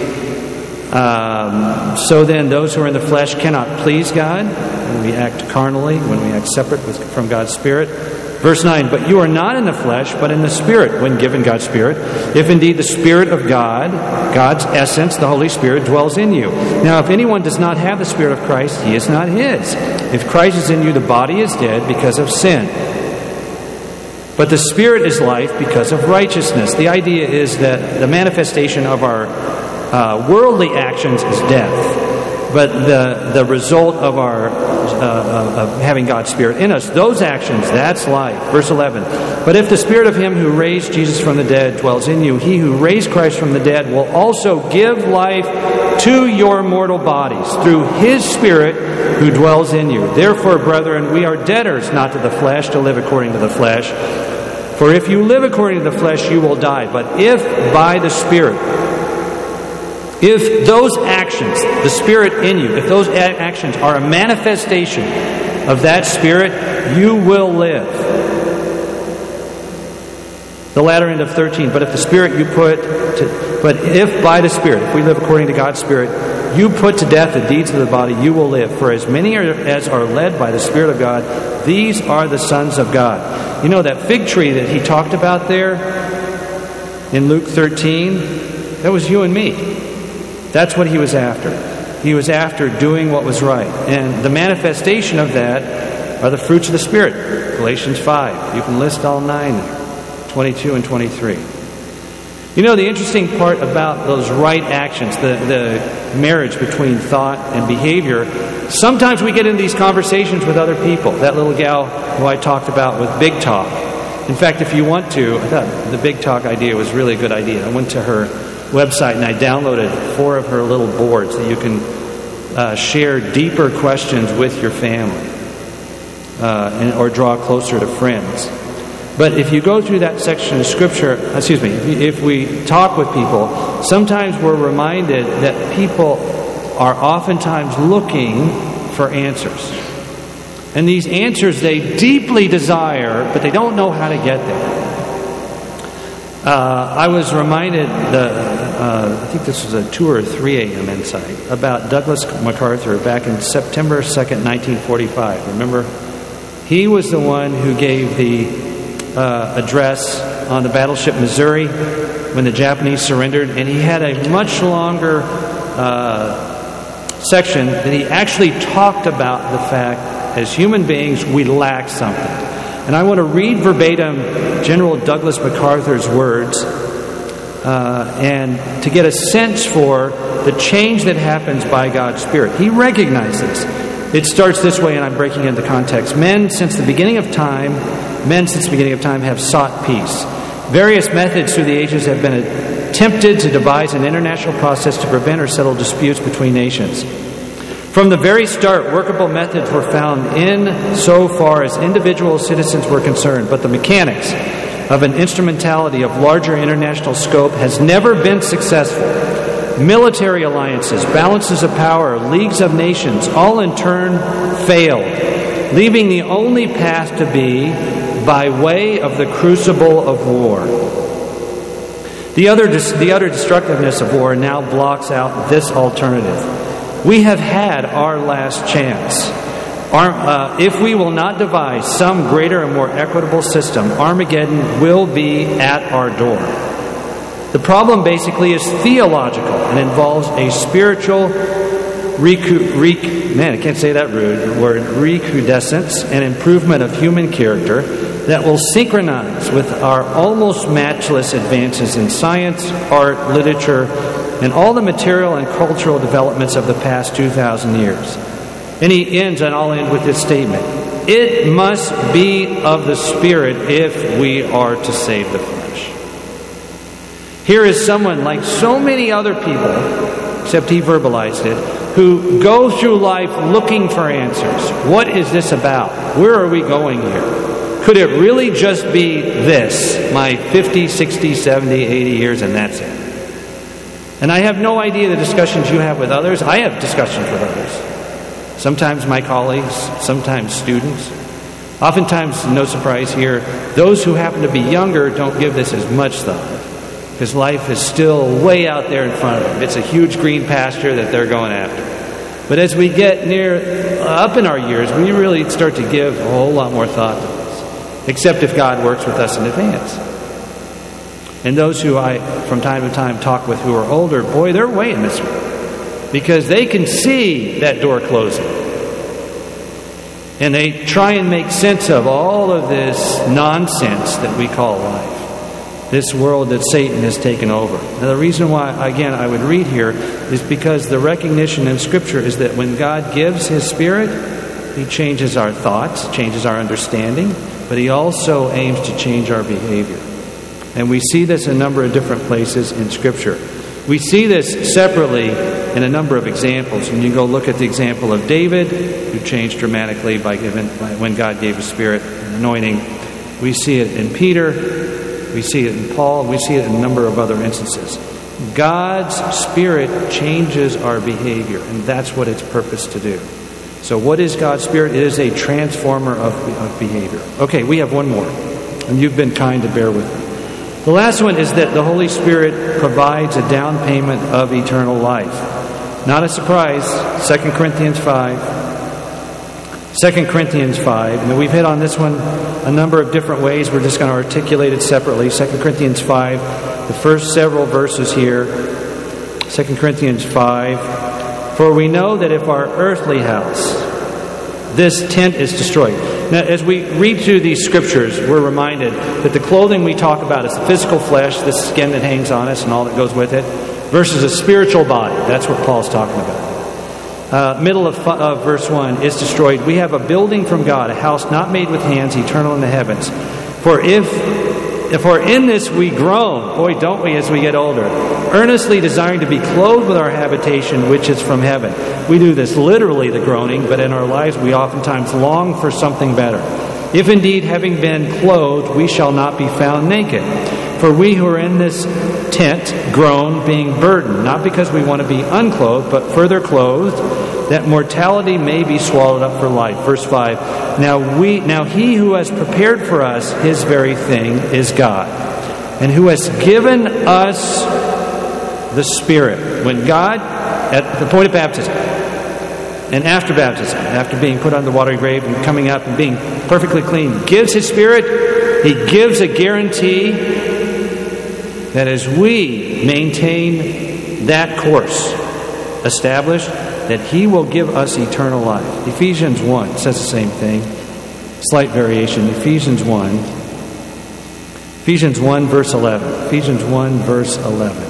um, So then those who are in the flesh cannot please God when we act carnally, when we act separate with, from God's Spirit. Verse nine, But you are not in the flesh, but in the Spirit, when given God's Spirit, if indeed the Spirit of God, God's essence, the Holy Spirit, dwells in you. Now if anyone does not have the Spirit of Christ, he is not his. If Christ is in you, the body is dead because of sin. But the Spirit is life because of righteousness. The idea is that the manifestation of our uh, worldly actions is death. But the, the result of our uh, of having God's Spirit in us, those actions, that's life. Verse eleven. But if the Spirit of Him who raised Jesus from the dead dwells in you, He who raised Christ from the dead will also give life to your mortal bodies through His Spirit who dwells in you. Therefore, brethren, we are debtors not to the flesh to live according to the flesh. For if you live according to the flesh, you will die. But if by the Spirit, if those actions, the Spirit in you, if those actions are a manifestation of that Spirit, you will live. The latter end of thirteen, but if the Spirit you put to, but if by the Spirit, if we live according to God's Spirit, you put to death the deeds of the body, you will live. For as many are, as are led by the Spirit of God, these are the sons of God. You know that fig tree that he talked about there in Luke thirteen? That was you and me. That's what he was after. He was after doing what was right. And the manifestation of that are the fruits of the Spirit. Galatians five. You can list all nine there. twenty-two and twenty-three. You know, the interesting part about those right actions, the, the marriage between thought and behavior, sometimes we get into these conversations with other people. That little gal who I talked about with Big Talk. In fact, if you want to, I thought the Big Talk idea was really a good idea. I went to her website and I downloaded four of her little boards that you can uh, share deeper questions with your family uh, and, or draw closer to friends. But if you go through that section of Scripture, excuse me, if we talk with people, sometimes we're reminded that people are oftentimes looking for answers. And these answers they deeply desire, but they don't know how to get there. Uh, I was reminded, the, uh, I think this was a two or three a.m. insight, about Douglas MacArthur back in September second, nineteen forty-five. Remember? He was the one who gave the uh, address on the battleship Missouri when the Japanese surrendered, and he had a much longer uh, section that he actually talked about the fact, as human beings, we lack something. And I want to read verbatim General Douglas MacArthur's words uh, and to get a sense for the change that happens by God's Spirit. He recognized this. It starts this way, and I'm breaking into context. Men, since the beginning of time, men since the beginning of time have sought peace. Various methods through the ages have been attempted to devise an international process to prevent or settle disputes between nations. From the very start, workable methods were found in so far as individual citizens were concerned, but the mechanics of an instrumentality of larger international scope has never been successful. Military alliances, balances of power, leagues of nations, all in turn failed, leaving the only path to be by way of the crucible of war. The other, the utter destructiveness of war now blocks out this alternative. We have had our last chance. Our, uh, if we will not devise some greater and more equitable system, Armageddon will be at our door. The problem basically is theological and involves a spiritual recu- rec- man, I can't say that rude word, recrudescence and improvement of human character that will synchronize with our almost matchless advances in science, art, literature, and all the material and cultural developments of the past two thousand years. And he ends, and I'll end with this statement: it must be of the Spirit if we are to save the flesh. Here is someone, like so many other people, except he verbalized it, who go through life looking for answers. What is this about? Where are we going here? Could it really just be this, my fifty, sixty, seventy, eighty years, and that's it? And I have no idea the discussions you have with others. I have discussions with others. Sometimes my colleagues, sometimes students. Oftentimes, no surprise here, those who happen to be younger don't give this as much thought, because life is still way out there in front of them. It's a huge green pasture that they're going after. But as we get near, up in our years, we really start to give a whole lot more thought to this, except if God works with us in advance. And those who I, from time to time, talk with who are older, boy, they're way in this one, because they can see that door closing. And they try and make sense of all of this nonsense that we call life, this world that Satan has taken over. Now, the reason why, again, I would read here is because the recognition in Scripture is that when God gives His Spirit, He changes our thoughts, changes our understanding, but He also aims to change our behavior. And we see this in a number of different places in Scripture. We see this separately in a number of examples. And you go look at the example of David, who changed dramatically by giving, by, when God gave His Spirit and anointing. We see it in Peter. We see it in Paul. We see it in a number of other instances. God's Spirit changes our behavior, and that's what it's purpose to do. So what is God's Spirit? It is a transformer of, of behavior. Okay, we have one more, and you've been kind to bear with me. The last one is that the Holy Spirit provides a down payment of eternal life. Not a surprise, Second Corinthians five. Second Corinthians five. And we've hit on this one a number of different ways. We're just going to articulate it separately. Second Corinthians five, the first several verses here. Second Corinthians five. For we know that if our earthly house, this tent, is destroyed. Now, as we read through these scriptures, we're reminded that the clothing we talk about is the physical flesh, the skin that hangs on us and all that goes with it, versus a spiritual body. That's what Paul's talking about. Uh, middle of, of verse one is destroyed. We have a building from God, a house not made with hands, eternal in the heavens. For if, if for in this we groan, boy, don't we, as we get older, earnestly desiring to be clothed with our habitation which is from heaven. We do this literally, the groaning, but in our lives we oftentimes long for something better. If indeed, having been clothed, we shall not be found naked. For we who are in this tent groan, being burdened, not because we want to be unclothed, but further clothed, that mortality may be swallowed up for life. Verse five, Now we, now he who has prepared for us his very thing is God, and who has given us the Spirit. When God, at the point of baptism, and after baptism, after being put on the watery grave and coming up and being perfectly clean, gives His Spirit, He gives a guarantee that as we maintain that course established, that He will give us eternal life. Ephesians one says the same thing. Slight variation. Ephesians one. Ephesians one, verse eleven. Ephesians one, verse eleven.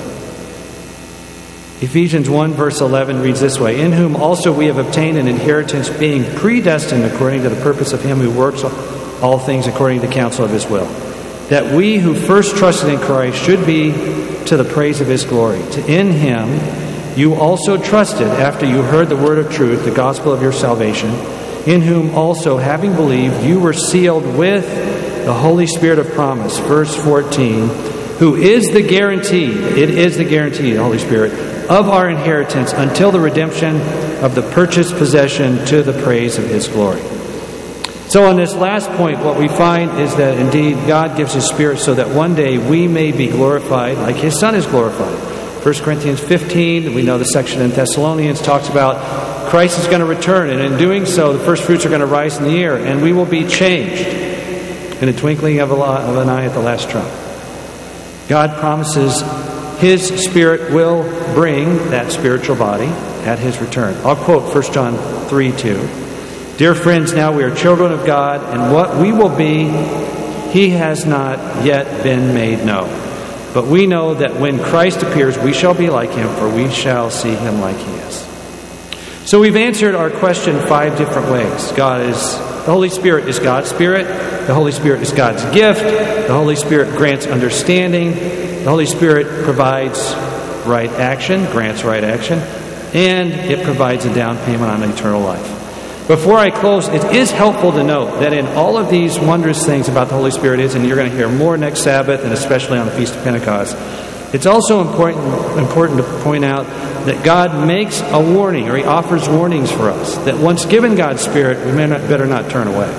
Ephesians one, verse eleven reads this way, In whom also we have obtained an inheritance, being predestined according to the purpose of Him who works all things according to the counsel of His will, that we who first trusted in Christ should be to the praise of His glory. To in Him you also trusted after you heard the word of truth, the gospel of your salvation, in whom also, having believed, you were sealed with the Holy Spirit of promise. Verse fourteen, who is the guarantee, it is the guarantee, the Holy Spirit, of our inheritance until the redemption of the purchased possession to the praise of His glory. So on this last point, what we find is that indeed God gives His Spirit so that one day we may be glorified like His Son is glorified. First Corinthians fifteen, we know the section in Thessalonians talks about Christ is going to return, and in doing so, the first fruits are going to rise in the air, and we will be changed in a twinkling of an eye at the last trump. God promises His Spirit will bring that spiritual body at His return. I'll quote First John three two. Dear friends, now we are children of God, and what we will be, He has not yet been made known. But we know that when Christ appears, we shall be like Him, for we shall see Him like He is. So we've answered our question five different ways. God is, the Holy Spirit is God's Spirit. The Holy Spirit is God's gift. The Holy Spirit grants understanding. The Holy Spirit provides right action, grants right action, and it provides a down payment on eternal life. Before I close, it is helpful to note that in all of these wondrous things about the Holy Spirit is, and you're going to hear more next Sabbath and especially on the Feast of Pentecost, it's also important, important to point out that God makes a warning, or He offers warnings for us, that once given God's Spirit, we may not, better not turn away.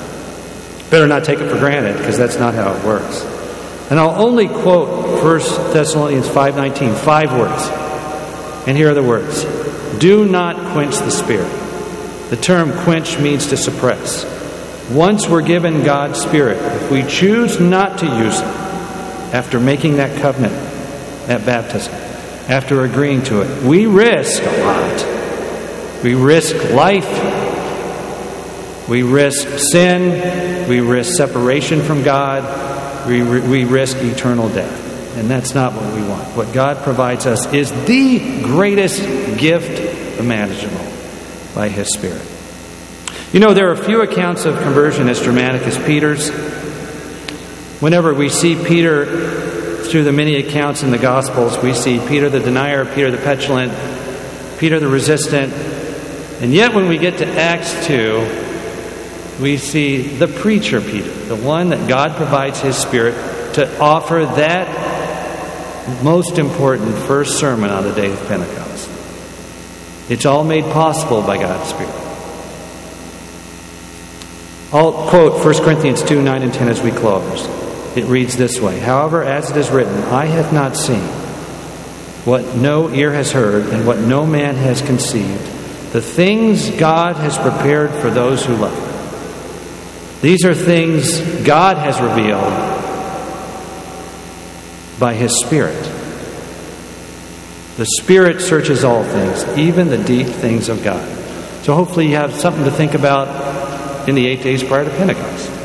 Better not take it for granted, because that's not how it works. And I'll only quote First Thessalonians five nineteen, five words. And here are the words. Do not quench the Spirit. The term quench means to suppress. Once we're given God's Spirit, if we choose not to use it after making that covenant, that baptism, after agreeing to it, we risk a lot. We risk life. We risk sin. We risk separation from God. We, we risk eternal death. And that's not what we want. What God provides us is the greatest gift imaginable by His Spirit. You know, there are few accounts of conversion as dramatic as Peter's. Whenever we see Peter through the many accounts in the Gospels, we see Peter the denier, Peter the petulant, Peter the resistant. And yet when we get to Acts two, we see the preacher Peter, the one that God provides His Spirit to offer that most important first sermon on the day of Pentecost. It's all made possible by God's Spirit. I'll quote First Corinthians two, nine and ten as we close. It reads this way, However, as it is written, I have not seen what no ear has heard and what no man has conceived, the things God has prepared for those who love Him. These are things God has revealed by His Spirit. The Spirit searches all things, even the deep things of God. So hopefully you have something to think about in the eight days prior to Pentecost.